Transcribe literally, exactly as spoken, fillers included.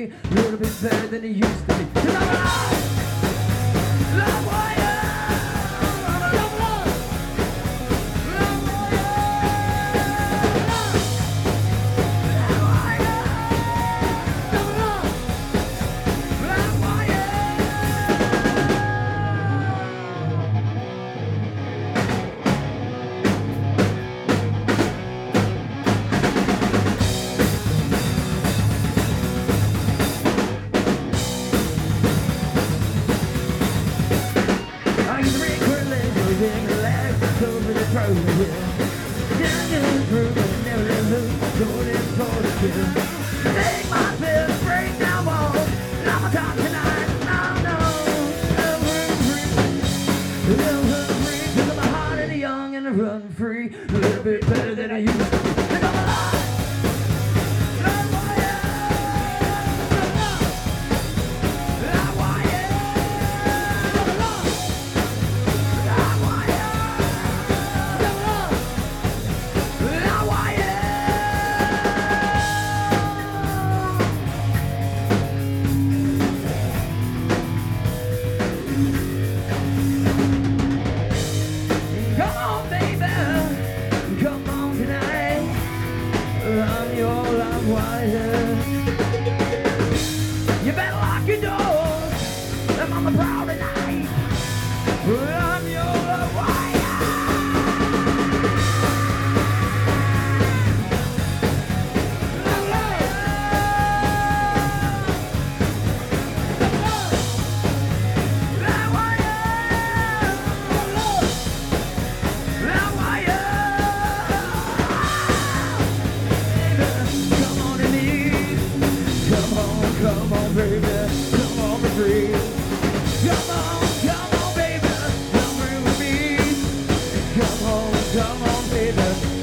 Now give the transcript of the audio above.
free, a little bit better than it used to be. 'Cause I'm alive! Love warrior! Love, love, love! Love warrior! Love warrior! Love, love! Love warrior! Over the program, down to the groove, and never let loose, going in for the kill. Take my pills, break down walls, and I'm a top tonight. I know, I'm free, I'm free, 'cause I'm a heart and a young and I run free, a little bit better than I used to be. 'Cause I'm alive. I'm your love wire. You better lock your doors. I'm on the prowl tonight. I'm your love wire. Love, love. Love wire. Love, love. Love wire. Come on, baby, come on, be free. Come on, come on, baby, come free with me. Come on, come on, baby.